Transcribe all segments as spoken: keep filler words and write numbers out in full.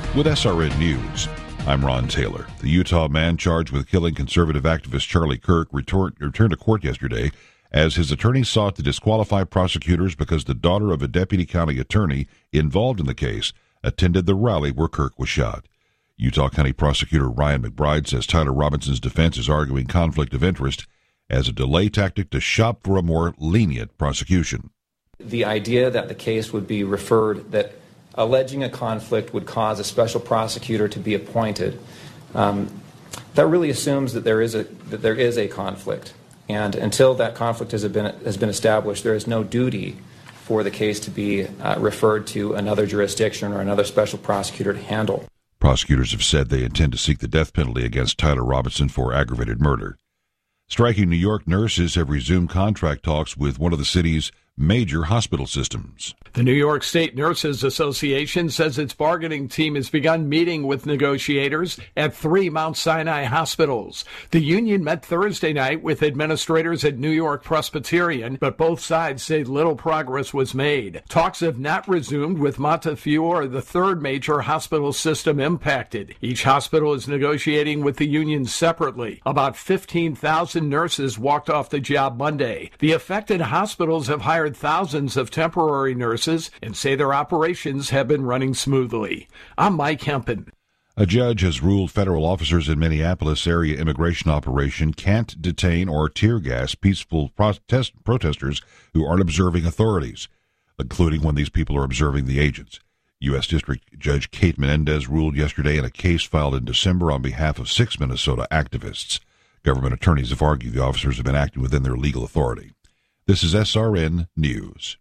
With S R N News, I'm Ron Taylor. The Utah man charged with killing conservative activist Charlie Kirk returned, returned to court yesterday as his attorney sought to disqualify prosecutors because the daughter of a deputy county attorney involved in the case attended the rally where Kirk was shot. Utah County Prosecutor Ryan McBride says Tyler Robinson's defense is arguing conflict of interest as a delay tactic to shop for a more lenient prosecution. The idea that the case would be referred, that alleging a conflict would cause a special prosecutor to be appointed, um, that really assumes that there is a that there is a conflict, and until that conflict has been has been established, there is no duty for the case to be uh, referred to another jurisdiction or another special prosecutor to handle. Prosecutors have said they intend to seek the death penalty against Tyler Robinson for aggravated murder. Striking New York nurses have resumed contract talks with one of the city's major hospital systems. The New York State Nurses Association says its bargaining team has begun meeting with negotiators at three Mount Sinai hospitals. The union met Thursday night with administrators at New York Presbyterian, but both sides say little progress was made. Talks have not resumed with Montefiore, the third major hospital system impacted. Each hospital is negotiating with the union separately. About fifteen thousand nurses walked off the job Monday. The affected hospitals have hired thousands of temporary nurses and say their operations have been running smoothly. I'm Mike Hempen. A judge has ruled federal officers in Minneapolis area immigration operation can't detain or tear gas peaceful protest protesters who aren't observing authorities, including when these people are observing the agents. U S. District Judge Kate Menendez ruled yesterday in a case filed in December on behalf of six Minnesota activists. Government attorneys have argued the officers have been acting within their legal authority. This is S R N News.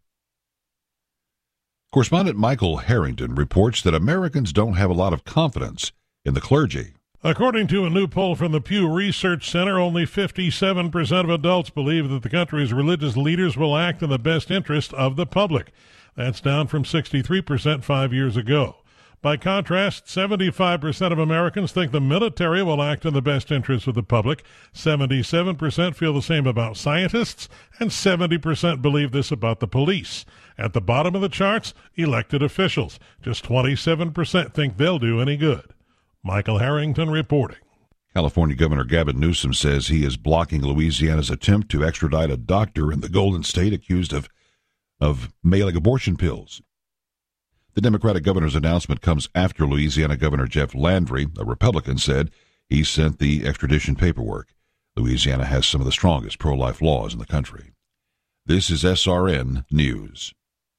Correspondent Michael Harrington reports that Americans don't have a lot of confidence in the clergy. According to a new poll from the Pew Research Center, only fifty-seven percent of adults believe that the country's religious leaders will act in the best interest of the public. That's down from sixty-three percent five years ago. By contrast, seventy-five percent of Americans think the military will act in the best interest of the public, seventy-seven percent feel the same about scientists, and seventy percent believe this about the police. At the bottom of the charts, elected officials. Just twenty-seven percent think they'll do any good. Michael Harrington reporting. California Governor Gavin Newsom says he is blocking Louisiana's attempt to extradite a doctor in the Golden State accused of, of mailing abortion pills. The Democratic governor's announcement comes after Louisiana Governor Jeff Landry, a Republican, said he sent the extradition paperwork. Louisiana has some of the strongest pro-life laws in the country. This is S R N News.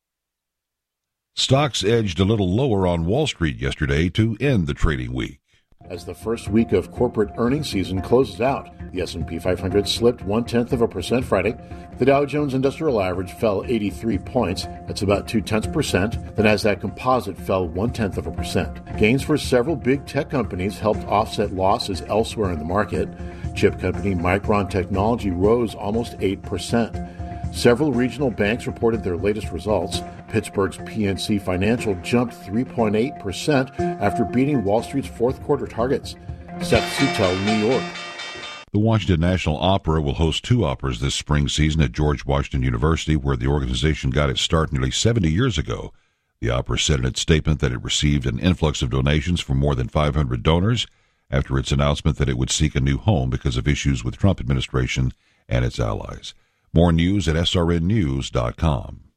Stocks edged a little lower on Wall Street yesterday to end the trading week. As the first week of corporate earnings season closes out, the S and P five hundred slipped one-tenth of a percent Friday. The Dow Jones Industrial Average fell eighty-three points. That's about two-tenths percent. The Nasdaq Composite fell one-tenth of a percent. Gains for several big tech companies helped offset losses elsewhere in the market. Chip company Micron Technology rose almost eight percent. Several regional banks reported their latest results. Pittsburgh's P N C Financial jumped three point eight percent after beating Wall Street's fourth quarter targets. Seth Sutel, New York. The Washington National Opera will host two operas this spring season at George Washington University, where the organization got its start nearly seventy years ago. The opera said in its statement that it received an influx of donations from more than five hundred donors after its announcement that it would seek a new home because of issues with Trump administration and its allies. More news at S R N news dot com.